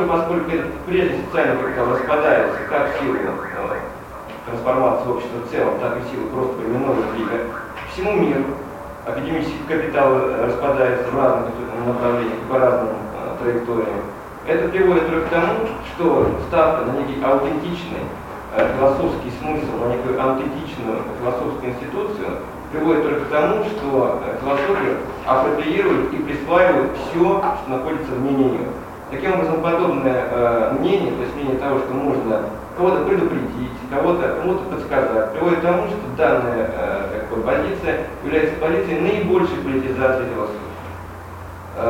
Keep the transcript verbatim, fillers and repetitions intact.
поскольку этот прежний социальный капитал распадается как в силу э, трансформации общества в целом, так и в силу просто временного сдвига, всему миру академический капитал распадается в разных направлениях, по разным э, траекториям. Это приводит только к тому, что ставка на некий аутентичный э, философский смысл, на некую аутентичную философскую институцию приводит только к тому, что э, философия апроприирует и присваивает все, что находится вне нее. Таким образом, подобное э, мнение, то есть мнение того, что можно кого-то предупредить, кого-то кому-то подсказать, приводит к тому, что данная э, как бы, позиция является позицией наибольшей политизации философии.